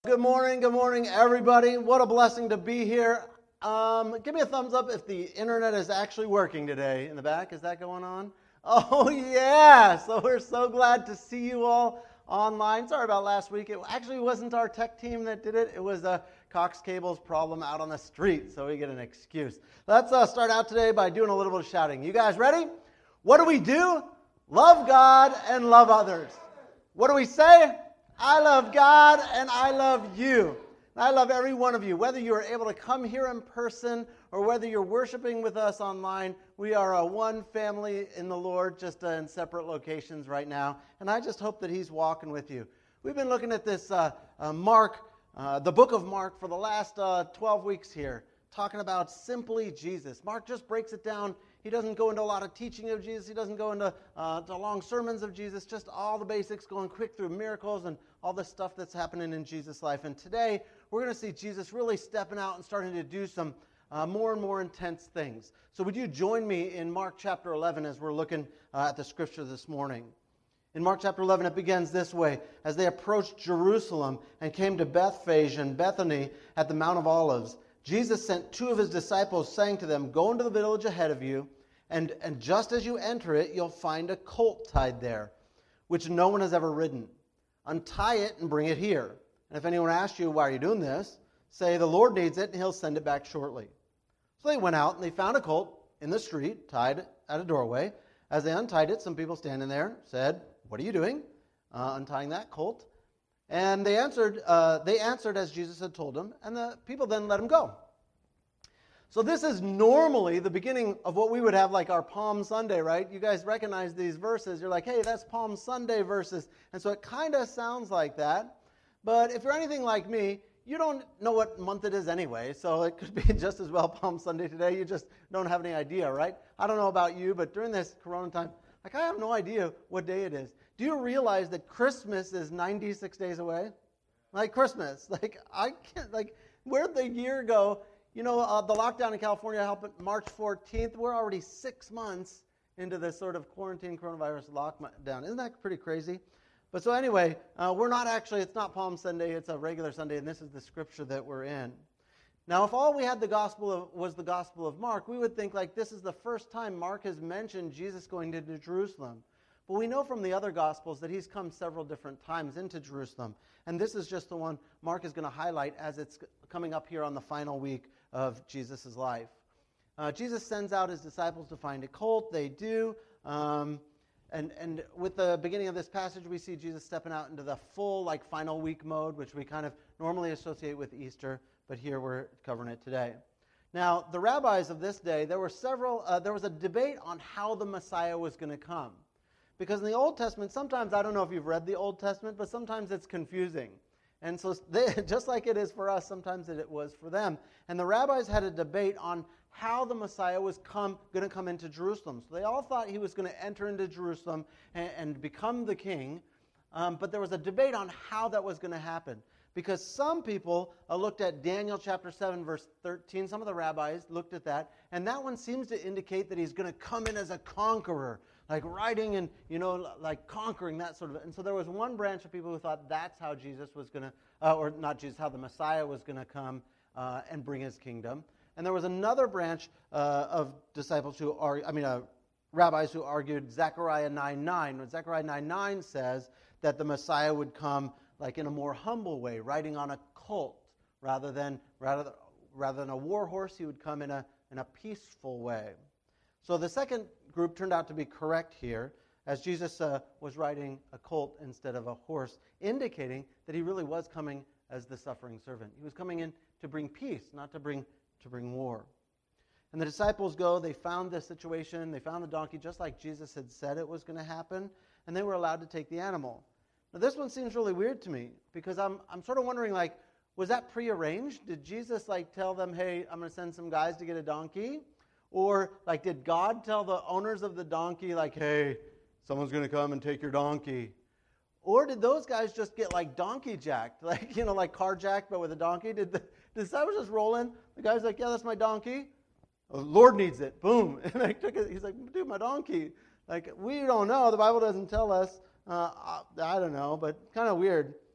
Good morning, everybody. What a blessing to be here. Give me a thumbs up if the internet is actually working today. In the back, is that going on? Oh, yeah. So we're so glad to see you all online. Sorry about last week. It actually wasn't our tech team that did it. It was Cox Cable's problem out on the street, so we get an excuse. Let's start out today by doing a little bit of shouting. You guys ready? What do? Love God and love others. What do we say? I love God and I love you. I love every one of you. Whether you are able to come here in person or whether you're worshiping with us online, we are a one family in the Lord, just in separate locations right now. And I just hope that He's walking with you. We've been looking at this Mark, the book of Mark, for the last 12 weeks here, talking about simply Jesus. Mark just breaks it down. He doesn't go into a lot of teaching of Jesus. He doesn't go into long sermons of Jesus, just all the basics, going quick through miracles and all the stuff that's happening in Jesus' life. And today, we're going to see Jesus really stepping out and starting to do some more and more intense things. So would you join me in Mark chapter 11 as we're looking at the scripture this morning? In Mark chapter 11, it begins this way. As they approached Jerusalem and came to Bethphage and Bethany at the Mount of Olives, Jesus sent two of His disciples, saying to them, "Go into the village ahead of you, and just as you enter it, you'll find a colt tied there, which no one has ever ridden. Untie it and bring it here. And if anyone asks you, 'Why are you doing this?' say, 'The Lord needs it, and He'll send it back shortly.'" So they went out, and they found a colt in the street, tied at a doorway. As they untied it, some people standing there said, "What are you doing, untying that colt?" And they answered as Jesus had told them, and the people then let him go. So this is normally the beginning of what we would have like our Palm Sunday, right? You guys recognize these verses. You're like, hey, that's Palm Sunday verses. And so it kind of sounds like that. But if you're anything like me, you don't know what month it is anyway. So it could be just as well Palm Sunday today. You just don't have any idea, right? I don't know about you, but during this Corona time, I have no idea what day it is. Do you realize that Christmas is 96 days away? Like Christmas. I can't, where'd the year go? You know, the lockdown in California happened March 14th. We're already 6 months into this sort of quarantine coronavirus lockdown. Isn't that pretty crazy? But so anyway, it's not Palm Sunday, it's a regular Sunday, and this is the scripture that we're in. Now, if all we had was the Gospel of Mark, we would think this is the first time Mark has mentioned Jesus going into Jerusalem. But we know from the other Gospels that He's come several different times into Jerusalem. And this is just the one Mark is going to highlight as it's coming up here on the final week of Jesus' life. Jesus sends out His disciples to find a colt. They do. And with the beginning of this passage, we see Jesus stepping out into the full final week mode, which we kind of normally associate with Easter, but here we're covering it today. Now, the rabbis of this day, there was a debate on how the Messiah was going to come. Because in the Old Testament, sometimes, I don't know if you've read the Old Testament, but sometimes it's confusing. And so just like it is for us, sometimes it was for them. And the rabbis had a debate on how the Messiah was going to come into Jerusalem. So they all thought He was going to enter into Jerusalem and become the king. But there was a debate on how that was going to happen. Because some people looked at Daniel chapter 7, verse 13. Some of the rabbis looked at that. And that one seems to indicate that He's going to come in as a conqueror. Riding and, conquering, that sort of. And so there was one branch of people who thought that's how Jesus was going to, or not Jesus, how the Messiah was going to come and bring His kingdom. And there was another branch of disciples rabbis who argued Zechariah 9:9. When Zechariah 9:9 says that the Messiah would come in a more humble way, riding on a colt, rather than a war horse. He would come in a peaceful way. So the second group turned out to be correct here, as Jesus was riding a colt instead of a horse, indicating that He really was coming as the suffering servant. He was coming in to bring peace, not to bring war. And the disciples go, they found the situation, they found the donkey just like Jesus had said it was going to happen, and they were allowed to take the animal. Now this one seems really weird to me, because I'm sort of wondering, was that prearranged? Did Jesus tell them, hey, I'm going to send some guys to get a donkey? Or, did God tell the owners of the donkey, hey, someone's going to come and take your donkey? Or did those guys just get, donkey jacked? Car jacked, but with a donkey? Did the disciples just roll in? The guy's like, yeah, that's my donkey. Oh, the Lord needs it. Boom. And they took it. He's like, dude, my donkey. We don't know. The Bible doesn't tell us. I don't know, but kind of weird.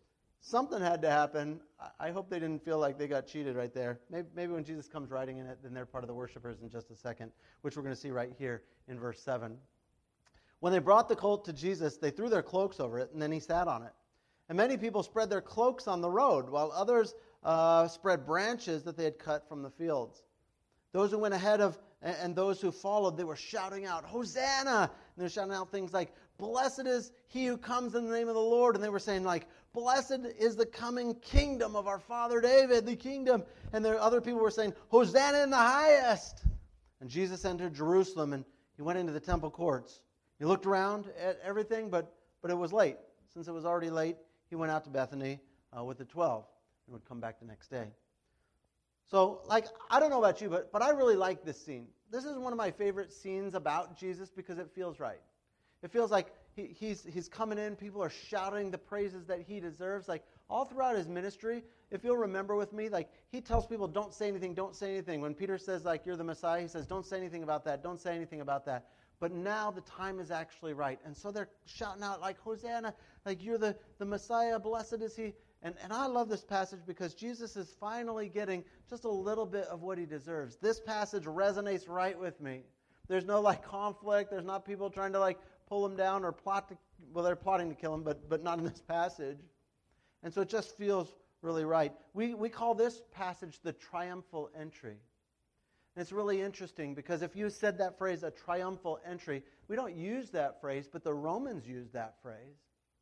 something had to happen. I hope they didn't feel like they got cheated right there. Maybe when Jesus comes riding in it, then they're part of the worshipers in just a second, which we're going to see right here in verse 7. When they brought the colt to Jesus, they threw their cloaks over it, and then he sat on it. And many people spread their cloaks on the road, while others spread branches that they had cut from the fields. Those who went ahead of and those who followed, they were shouting out, "Hosanna!" And they were shouting out things like, "Blessed is he who comes in the name of the Lord." And they were saying like, "Blessed is the coming kingdom of our father David, the kingdom." And there other people were saying, "Hosanna in the highest." And Jesus entered Jerusalem and he went into the temple courts. He looked around at everything, but it was late. Since it was already late, he went out to Bethany with the 12 and would come back the next day. So, I don't know about you, but I really like this scene. This is one of my favorite scenes about Jesus because it feels right. It feels like he's coming in. People are shouting the praises that he deserves. Like, all throughout his ministry, if you'll remember with me, like, he tells people, don't say anything, don't say anything. When Peter says, like, you're the Messiah, he says, don't say anything about that, don't say anything about that. But now the time is actually right. And so they're shouting out, like, Hosanna, like, you're the Messiah, blessed is he. And I love this passage because Jesus is finally getting just a little bit of what he deserves. This passage resonates right with me. There's no, like, conflict. There's not people trying to, like, pull him down or they're plotting to kill him, but not in this passage. And so it just feels really right. We call this passage the triumphal entry. And it's really interesting because if you said that phrase, a triumphal entry, we don't use that phrase, but the Romans used that phrase.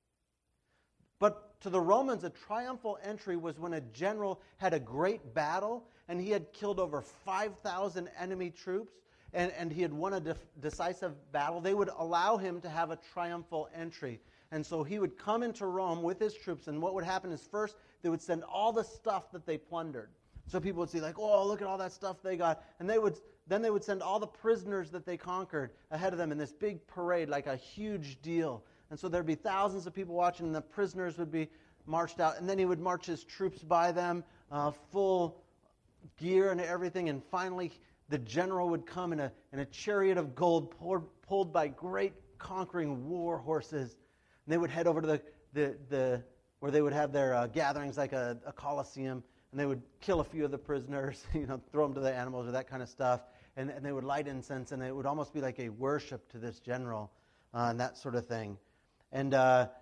But to the Romans, a triumphal entry was when a general had a great battle and he had killed over 5,000 enemy troops and he had won a decisive battle. They would allow him to have a triumphal entry. And so he would come into Rome with his troops, and what would happen is first they would send all the stuff that they plundered. So people would see like, oh, look at all that stuff they got. And then they would send all the prisoners that they conquered ahead of them in this big parade, like a huge deal. And so there'd be thousands of people watching, and the prisoners would be marched out. And then he would march his troops by them, full gear and everything. And finally, the general would come in a chariot of gold pulled by great conquering war horses. And they would head over to the where they would have their gatherings, like a coliseum. And they would kill a few of the prisoners, throw them to the animals or that kind of stuff. And they would light incense, and it would almost be like a worship to this general and that sort of thing. And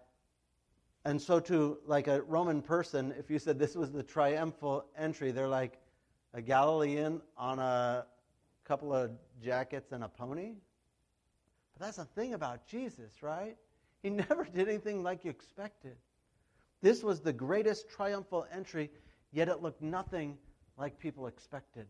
so to like a Roman person, if you said this was the triumphal entry, they're like a Galilean on a couple of jackets and a pony. But that's the thing about Jesus, right? He never did anything like you expected. This was the greatest triumphal entry, yet it looked nothing like people expected.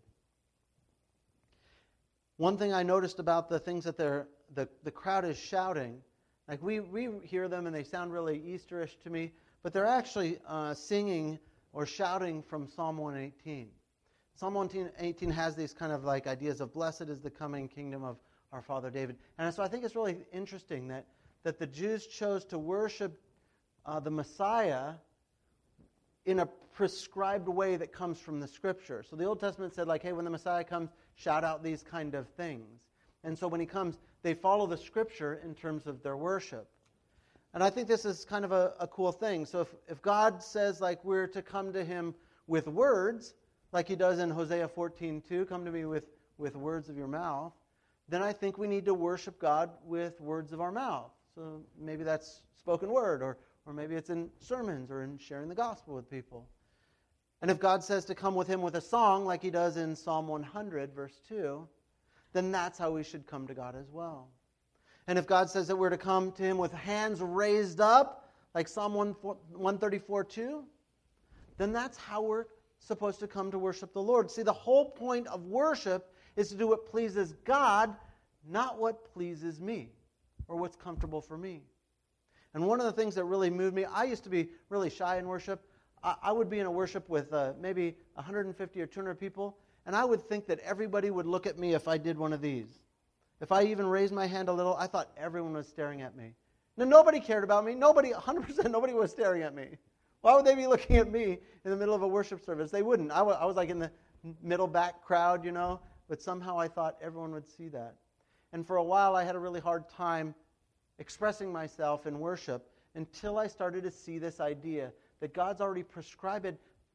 One thing I noticed about the things that the crowd is shouting, like we hear them and they sound really Easterish to me, but they're actually singing or shouting from Psalm 118. Psalm 118 has these kind of like ideas of blessed is the coming kingdom of our father David. And so I think it's really interesting that the Jews chose to worship the Messiah in a prescribed way that comes from the Scripture. So the Old Testament said, like, hey, when the Messiah comes, shout out these kind of things. And so when he comes, they follow the Scripture in terms of their worship. And I think this is kind of a cool thing. So if God says, like, we're to come to him with words, like he does in Hosea 14:2, come to me with words of your mouth, then I think we need to worship God with words of our mouth. So maybe that's spoken word, or maybe it's in sermons or in sharing the gospel with people. And if God says to come with him with a song, like he does in Psalm 100, verse 2, then that's how we should come to God as well. And if God says that we're to come to him with hands raised up, like Psalm 134:2, then that's how we're supposed to come to worship the Lord. See, the whole point of worship is to do what pleases God, not what pleases me or what's comfortable for me. And one of the things that really moved me, I used to be really shy in worship. I would be in a worship with maybe 150 or 200 people, and I would think that everybody would look at me if I did one of these. If I even raised my hand a little, I thought everyone was staring at me. Now, nobody cared about me. 100% nobody was staring at me. Why would they be looking at me in the middle of a worship service? They wouldn't. I was like in the middle back crowd, but somehow I thought everyone would see that. And for a while, I had a really hard time expressing myself in worship until I started to see this idea that God's already prescribed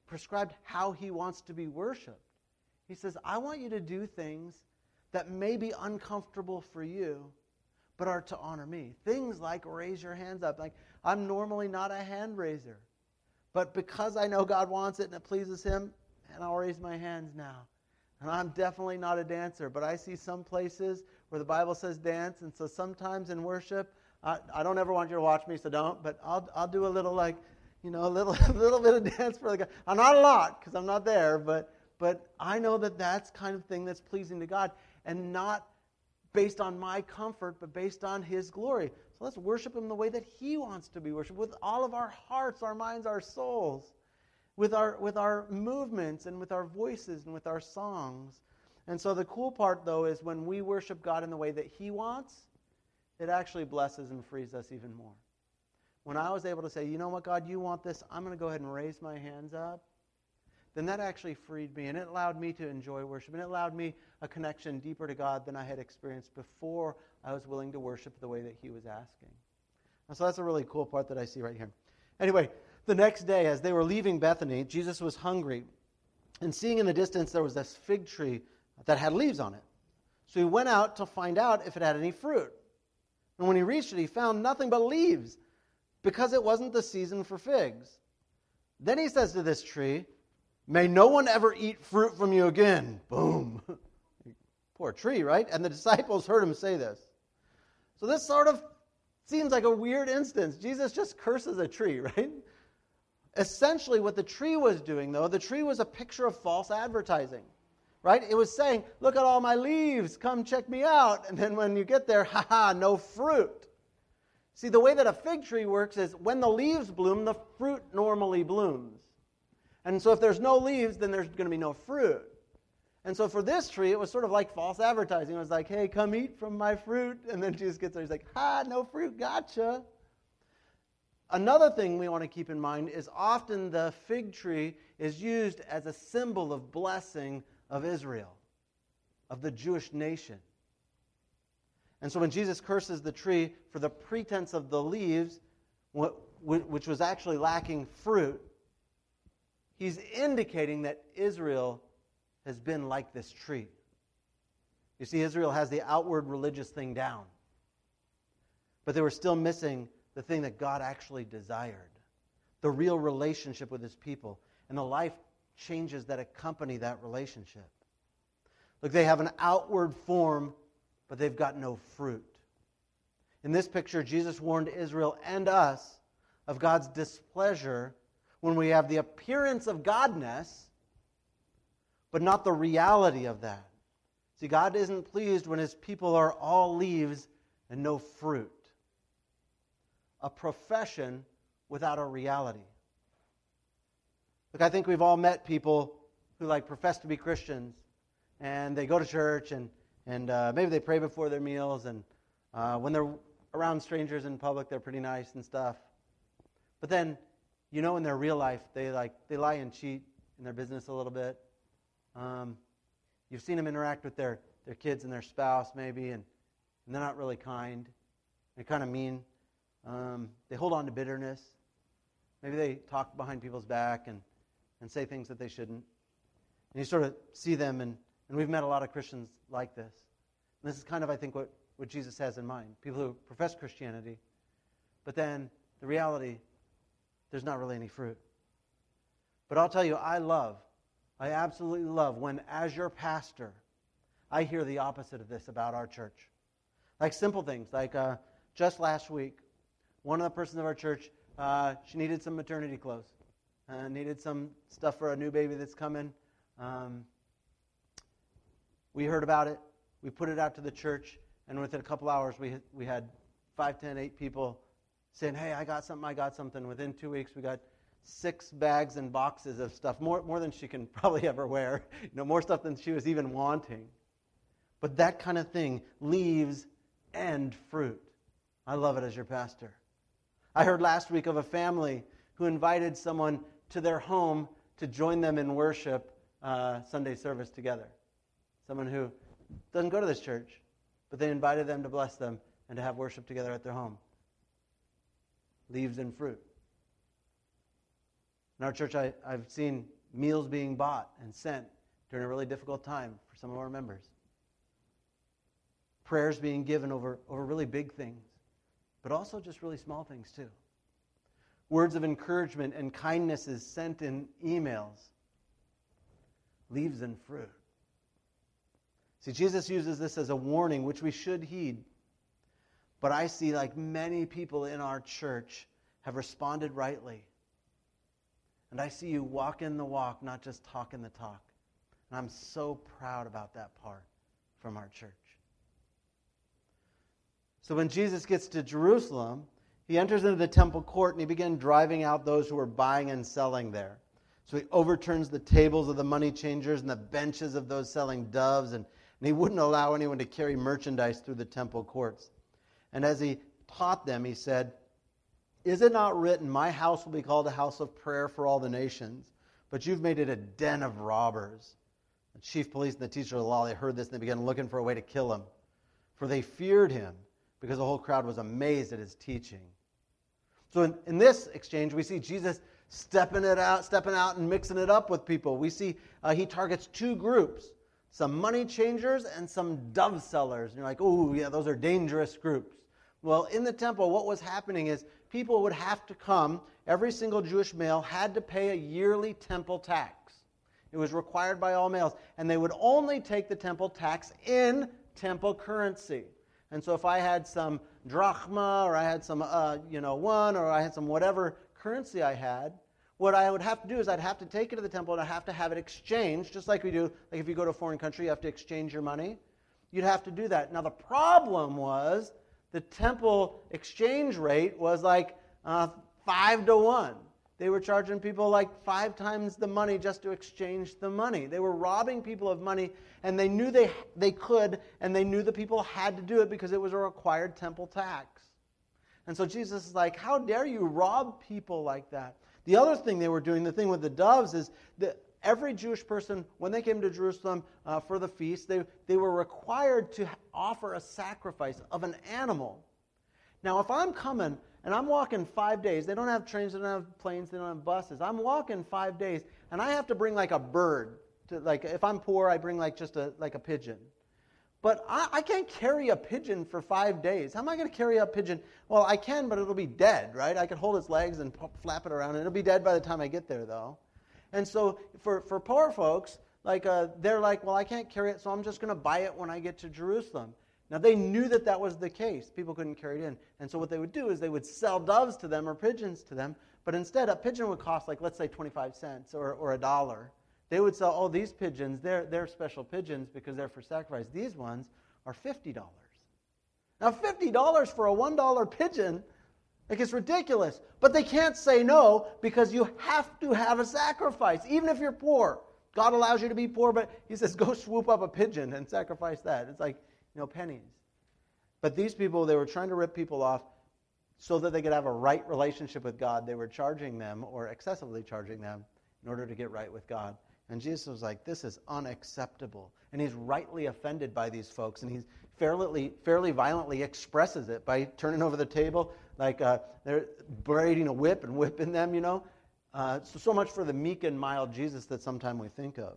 how he wants to be worshiped. He says, I want you to do things that may be uncomfortable for you, but are to honor me. Things like raise your hands up. Like, I'm normally not a hand raiser, but because I know God wants it and it pleases him, and I'll raise my hands now. And I'm definitely not a dancer, but I see some places where the Bible says dance, and so sometimes in worship, I don't ever want you to watch me, so don't, but I'll do a little a little bit of dance for the God. Not a lot, because I'm not there, but I know that that's kind of thing that's pleasing to God, and not based on my comfort, but based on his glory. So let's worship him the way that he wants to be worshipped, with all of our hearts, our minds, our souls, with our movements and with our voices and with our songs. And so the cool part, though, is when we worship God in the way that he wants, it actually blesses and frees us even more. When I was able to say, you know what, God, you want this, I'm going to go ahead and raise my hands up, then that actually freed me, and it allowed me to enjoy worship, and it allowed me a connection deeper to God than I had experienced before I was willing to worship the way that he was asking. And so that's a really cool part that I see right here. Anyway, the next day, as they were leaving Bethany, Jesus was hungry, and seeing in the distance there was this fig tree that had leaves on it. So he went out to find out if it had any fruit. And when he reached it, he found nothing but leaves, because it wasn't the season for figs. Then he says to this tree, may no one ever eat fruit from you again. Boom. Poor tree, right? And the disciples heard him say this. So this sort of seems like a weird instance. Jesus just curses a tree, right? Essentially what the tree was doing, though, the tree was a picture of false advertising, right? It was saying, look at all my leaves, come check me out. And then when you get there, no fruit. See, the way that a fig tree works is when the leaves bloom, the fruit normally blooms. And so if there's no leaves, then there's going to be no fruit. And so for this tree, it was sort of like false advertising. It was like, hey, come eat from my fruit. And then Jesus gets there, he's like, no fruit, gotcha. Another thing we want to keep in mind is often the fig tree is used as a symbol of blessing of Israel, of the Jewish nation. And so when Jesus curses the tree for the pretense of the leaves, which was actually lacking fruit, he's indicating that Israel has been like this tree. You see, Israel has the outward religious thing down, but they were still missing the thing that God actually desired, the real relationship with his people, and the life changes that accompany that relationship. Look, they have an outward form, but they've got no fruit. In this picture, Jesus warned Israel and us of God's displeasure when we have the appearance of godness, but not the reality of that. See, God isn't pleased when his people are all leaves and no fruit. A profession without a reality. Look, I think we've all met people who profess to be Christians, and they go to church, and maybe they pray before their meals, and when they're around strangers in public, they're pretty nice and stuff. But then, in their real life, they lie and cheat in their business a little bit. You've seen them interact with their kids and their spouse, maybe, and they're not really kind. They're kind of mean. They hold on to bitterness. Maybe they talk behind people's back and say things that they shouldn't. And you sort of see them, and we've met a lot of Christians like this. And this is kind of, I think, what Jesus has in mind. People who profess Christianity, but then the reality, there's not really any fruit. But I'll tell you, I absolutely love when, as your pastor, I hear the opposite of this about our church. Like simple things, just last week, one of the persons of our church, she needed some maternity clothes. Needed some stuff for a new baby that's coming. We heard about it. We put it out to the church, and within a couple hours, we had 5, 10, 8 people saying, hey, I got something. Within 2 weeks, we got 6 bags and boxes of stuff, more than she can probably ever wear, more stuff than she was even wanting. But that kind of thing leaves and fruit. I love it as your pastor. I heard last week of a family who invited someone to their home to join them in worship Sunday service together. Someone who doesn't go to this church, but they invited them to bless them and to have worship together at their home. Leaves and fruit. In our church, I've seen meals being bought and sent during a really difficult time for some of our members. Prayers being given over really big things, but also just really small things too. Words of encouragement and kindness is sent in emails. Leaves and fruit. See, Jesus uses this as a warning, which we should heed. But I see like many people in our church have responded rightly. And I see you walking the walk, not just talking the talk. And I'm so proud about that part from our church. So when Jesus gets to Jerusalem, he enters into the temple court and he began driving out those who were buying and selling there. So he overturns the tables of the money changers and the benches of those selling doves, and he wouldn't allow anyone to carry merchandise through the temple courts. And as he taught them, he said, "Is it not written, my house will be called a house of prayer for all the nations, but you've made it a den of robbers?" The chief police and the teacher of the law, they heard this and they began looking for a way to kill him. For they feared him because the whole crowd was amazed at his teaching. So in this exchange, we see Jesus stepping out and mixing it up with people. We see he targets two groups, some money changers and some dove sellers. And you're like, oh, yeah, those are dangerous groups. Well, in the temple, what was happening is people would have to come. Every single Jewish male had to pay a yearly temple tax. It was required by all males. And they would only take the temple tax in temple currency. And so if I had some drachma, or I had some, one, or I had some whatever currency I had, what I would have to do is I'd have to take it to the temple and I'd have to have it exchanged, just like we do. Like if you go to a foreign country, you have to exchange your money. You'd have to do that. Now the problem was the temple exchange rate was like 5 to 1. They were charging people like 5 times the money just to exchange the money. They were robbing people of money, and they knew they could, and they knew the people had to do it because it was a required temple tax. And so Jesus is like, how dare you rob people like that? The other thing they were doing, the thing with the doves, is that every Jewish person, when they came to Jerusalem for the feast, they were required to offer a sacrifice of an animal. Now, if I'm coming and I'm walking 5 days, they don't have trains, they don't have planes, they don't have buses. I'm walking 5 days, and I have to bring like a bird. Like if I'm poor, I bring like just a pigeon. But I can't carry a pigeon for 5 days. How am I going to carry a pigeon? Well, I can, but it'll be dead, right? I could hold its legs and flap it around, and it'll be dead by the time I get there, though. And so for poor folks, they're like, well, I can't carry it, so I'm just going to buy it when I get to Jerusalem. Now, they knew that was the case. People couldn't carry it in. And so what they would do is they would sell doves to them or pigeons to them, but instead a pigeon would cost, let's say 25 cents or $1. They would sell, these pigeons, they're special pigeons because they're for sacrifice. These ones are $50. Now, $50 for a $1 pigeon, it's ridiculous. But they can't say no because you have to have a sacrifice, even if you're poor. God allows you to be poor, but he says, go swoop up a pigeon and sacrifice that. It's like, pennies. But these people, they were trying to rip people off so that they could have a right relationship with God. They were charging them, or excessively charging them, in order to get right with God. And Jesus was like, this is unacceptable. And he's rightly offended by these folks. And he's fairly violently expresses it by turning over the table, like they're braiding a whip and whipping them, So much for the meek and mild Jesus that sometimes we think of.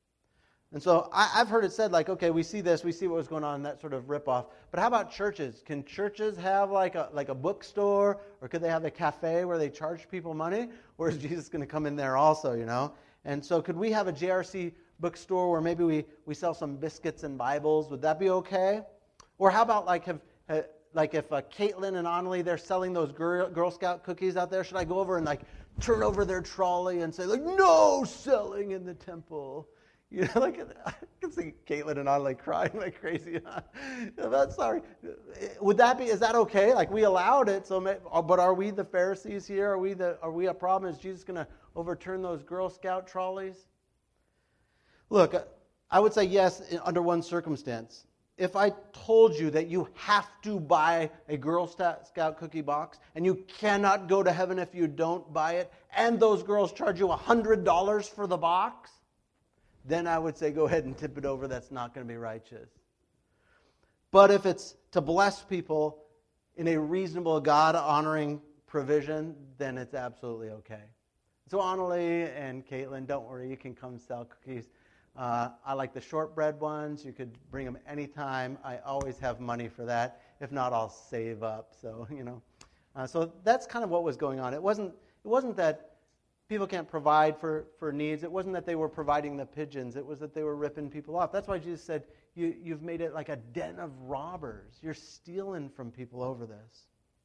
And so I've heard it said, okay, we see this, we see what was going on in that sort of ripoff. But how about churches? Can churches have like a bookstore, or could they have a cafe where they charge people money? Or is Jesus going to come in there also, And so could we have a JRC bookstore where maybe we sell some biscuits and Bibles? Would that be okay? Or how about if Caitlin and Annalie, they're selling those Girl Scout cookies out there, should I go over and turn over their trolley and say no selling in the temple? I can see Caitlin and Annalie crying like crazy. That's sorry. Is that okay? We allowed it, but are we the Pharisees here? Are we a problem? Is Jesus going to overturn those Girl Scout trolleys? Look, I would say yes under one circumstance. If I told you that you have to buy a Girl Scout cookie box and you cannot go to heaven if you don't buy it, and those girls charge you $100 for the box, then I would say go ahead and tip it over. That's not going to be righteous. But if it's to bless people in a reasonable, God-honoring provision, then it's absolutely okay. So Annalie and Caitlin, don't worry, you can come sell cookies. I like the shortbread ones. You could bring them anytime. I always have money for that. If not, I'll save up. So, so that's kind of what was going on. It wasn't that people can't provide for needs. It wasn't that they were providing the pigeons. It was that they were ripping people off. That's why Jesus said, you've made it like a den of robbers. You're stealing from people over this.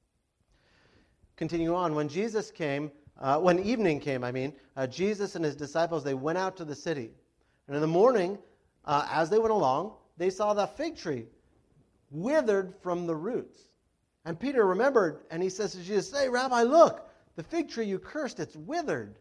Continue on. When evening came, Jesus and his disciples, they went out to the city. And in the morning, as they went along, they saw the fig tree withered from the roots. And Peter remembered, and he says to Jesus, "Hey, Rabbi, look, the fig tree you cursed, it's withered."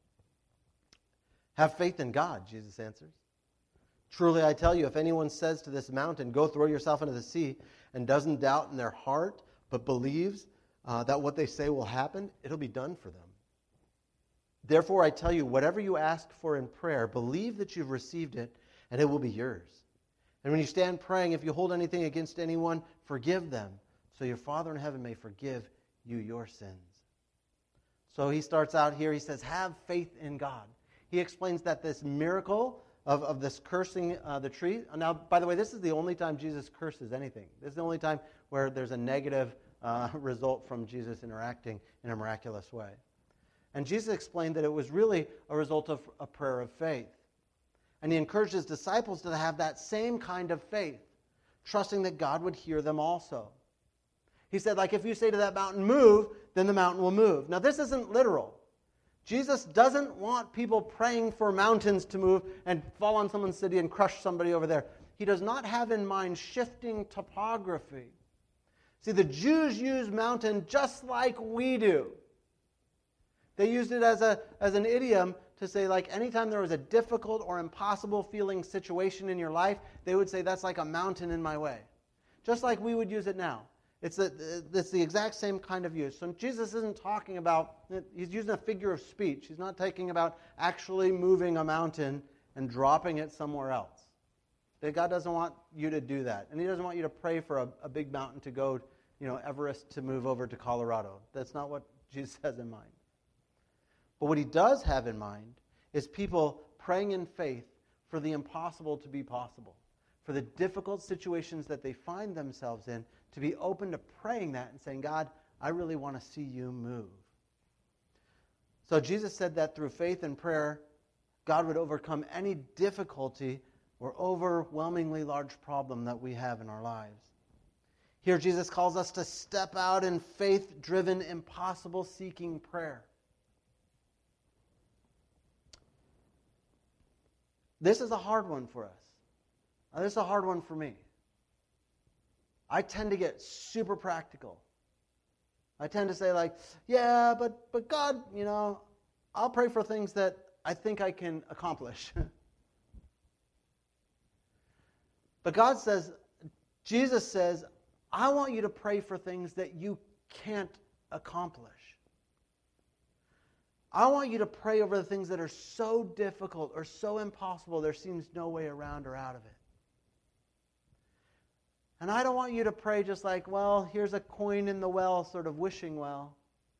"Have faith in God," Jesus answers. "Truly I tell you, if anyone says to this mountain, 'Go throw yourself into the sea,' and doesn't doubt in their heart, but believes that what they say will happen, it'll be done for them. Therefore, I tell you, whatever you ask for in prayer, believe that you've received it, and it will be yours. And when you stand praying, if you hold anything against anyone, forgive them, so your Father in heaven may forgive you your sins." So he starts out here, he says, have faith in God. He explains that this miracle of this cursing the tree, now, by the way, this is the only time Jesus curses anything. This is the only time where there's a negative result from Jesus interacting in a miraculous way. And Jesus explained that it was really a result of a prayer of faith. And he encouraged his disciples to have that same kind of faith, trusting that God would hear them also. He said, like, if you say to that mountain, "Move," then the mountain will move. Now, this isn't literal. Jesus doesn't want people praying for mountains to move and fall on someone's city and crush somebody over there. He does not have in mind shifting topography. See, the Jews use mountain just like we do. They used it as an idiom to say, like, anytime there was a difficult or impossible feeling situation in your life, they would say, "That's like a mountain in my way." Just like we would use it now. It's the exact same kind of use. So Jesus isn't talking about, he's using a figure of speech. He's not talking about actually moving a mountain and dropping it somewhere else. That God doesn't want you to do that. And he doesn't want you to pray for a big mountain to go, Everest to move over to Colorado. That's not what Jesus has in mind. But what he does have in mind is people praying in faith for the impossible to be possible, for the difficult situations that they find themselves in, to be open to praying that and saying, "God, I really want to see you move." So Jesus said that through faith and prayer, God would overcome any difficulty or overwhelmingly large problem that we have in our lives. Here Jesus calls us to step out in faith-driven, impossible-seeking prayer. This is a hard one for us. This is a hard one for me. I tend to get super practical. I tend to say, like, yeah, but God, I'll pray for things that I think I can accomplish. But Jesus says, I want you to pray for things that you can't accomplish. I want you to pray over the things that are so difficult or so impossible there seems no way around or out of it. And I don't want you to pray just like, well, here's a coin in the well, sort of wishing well.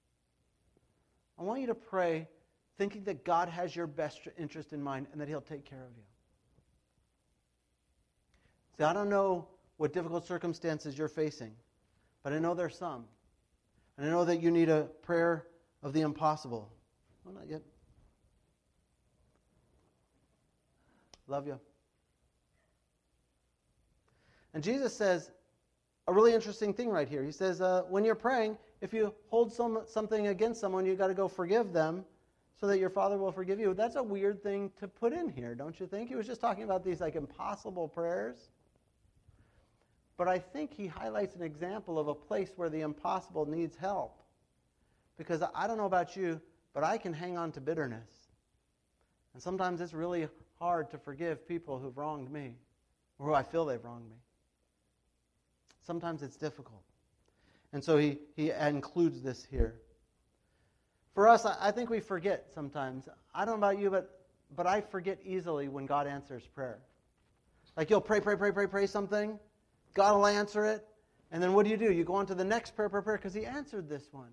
I want you to pray thinking that God has your best interest in mind and that he'll take care of you. See, I don't know what difficult circumstances you're facing, but I know there's some. And I know that you need a prayer of the impossible. Oh, not yet. Love you. And Jesus says a really interesting thing right here. He says, when you're praying, if you hold something against someone, you've got to go forgive them so that your Father will forgive you. That's a weird thing to put in here, don't you think? He was just talking about these like impossible prayers. But I think he highlights an example of a place where the impossible needs help. Because I don't know about you, but I can hang on to bitterness. And sometimes it's really hard to forgive people who've wronged me or who I feel they've wronged me. Sometimes it's difficult. And so he includes this here. For us, I think we forget sometimes. I don't know about you, but I forget easily when God answers prayer. Like you'll pray something, God will answer it, and then what do? You go on to the next prayer because he answered this one.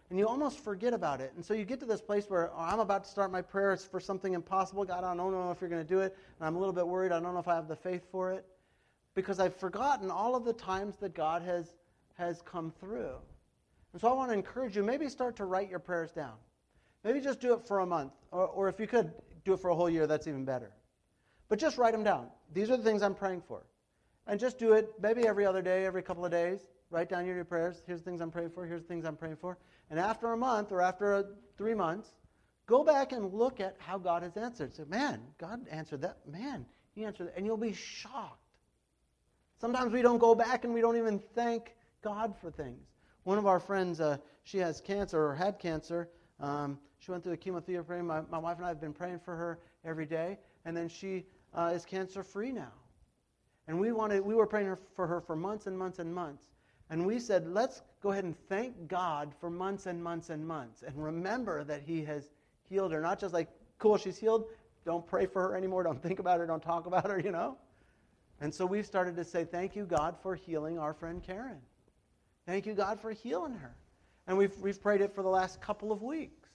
and you almost forget about it. And so you get to this place where I'm about to start my prayers for something impossible. God, I don't know if you're going to do it, and I'm a little bit worried. I don't know if I have the faith for it, because I've forgotten all of the times that God has come through. And so I want to encourage you, maybe start to write your prayers down. Maybe just do it for a month, or if you could do it for a whole year, that's even better. But just write them down. These are the things I'm praying for. And just do it maybe every other day, every couple of days. Write down your prayers. Here's the things I'm praying for. Here's the things I'm praying for. And after a month or after 3 months, go back and look at how God has answered. Say, man, God answered that. Man, He answered that. And you'll be shocked. Sometimes we don't go back and we don't even thank God for things. One of our friends, she has cancer or had cancer. She went through the chemotherapy. My wife and I have been praying for her every day. And then she is cancer-free now. And we were praying for her for months and months and months. And we said, let's go ahead and thank God for months and months and months. And remember that He has healed her. Not just like, cool, she's healed. Don't pray for her anymore. Don't think about her. Don't talk about her, you know. And so we've started to say, thank you, God, for healing our friend Karen. Thank you, God, for healing her. And we've prayed it for the last couple of weeks.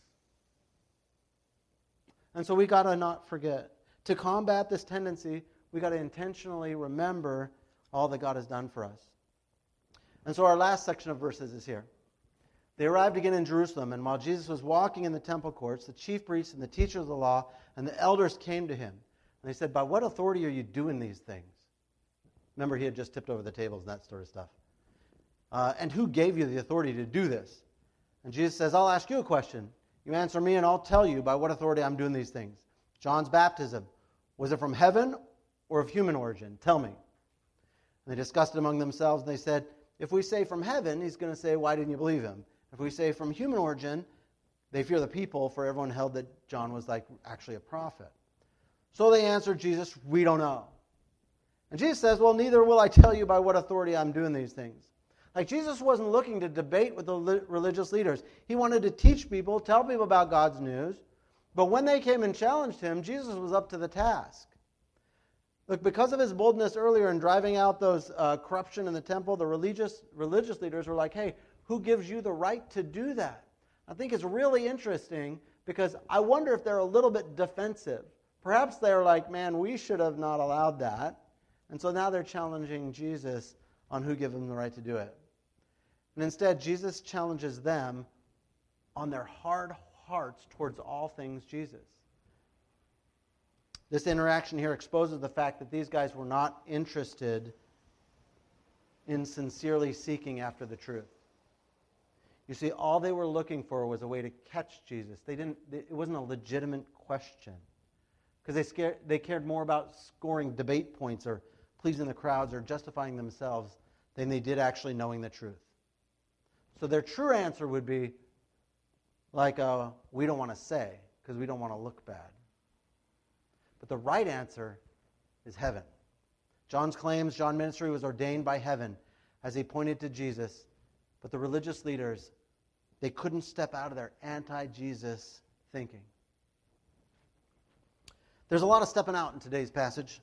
And so we got to not forget. To combat this tendency, we got to intentionally remember all that God has done for us. And so our last section of verses is here. They arrived again in Jerusalem, and while Jesus was walking in the temple courts, the chief priests and the teachers of the law and the elders came to him. And they said, by what authority are you doing these things? Remember, he had just tipped over the tables and that sort of stuff. And who gave you the authority to do this? And Jesus says, I'll ask you a question. You answer me, and I'll tell you by what authority I'm doing these things. John's baptism, was it from heaven or of human origin? Tell me. And they discussed it among themselves, and they said, if we say from heaven, he's going to say, why didn't you believe him? If we say from human origin, they fear the people, for everyone held that John was actually a prophet. So they answered Jesus, we don't know. And Jesus says, well, neither will I tell you by what authority I'm doing these things. Jesus wasn't looking to debate with the religious leaders. He wanted to teach people, tell people about God's news. But when they came and challenged him, Jesus was up to the task. Look, because of his boldness earlier in driving out those corruption in the temple, the religious leaders were like, hey, who gives you the right to do that? I think it's really interesting because I wonder if they're a little bit defensive. Perhaps they're like, man, we should have not allowed that. And so now they're challenging Jesus on who gave them the right to do it. And instead, Jesus challenges them on their hard hearts towards all things Jesus. This interaction here exposes the fact that these guys were not interested in sincerely seeking after the truth. You see, all they were looking for was a way to catch Jesus. It wasn't a legitimate question. Because they cared more about scoring debate points or pleasing the crowds or justifying themselves than they did actually knowing the truth. So their true answer would be we don't want to say because we don't want to look bad. But the right answer is heaven. John's ministry was ordained by heaven as he pointed to Jesus. But the religious leaders, they couldn't step out of their anti-Jesus thinking. There's a lot of stepping out in today's passage.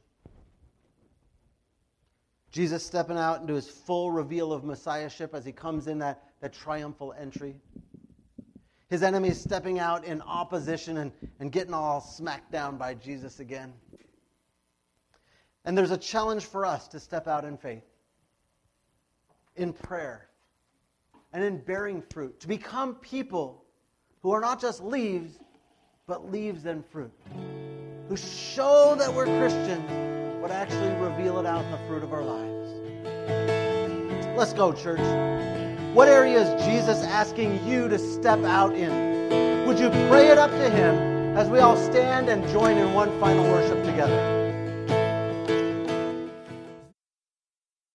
Jesus stepping out into his full reveal of messiahship as he comes in that triumphal entry. His enemies stepping out in opposition and getting all smacked down by Jesus again. And there's a challenge for us to step out in faith, in prayer, and in bearing fruit. To become people who are not just leaves, but leaves and fruit. Who show that we're Christians, but actually reveal it out in the fruit of our lives. Let's go, church. What area is Jesus asking you to step out in? Would you pray it up to him as we all stand and join in one final worship together?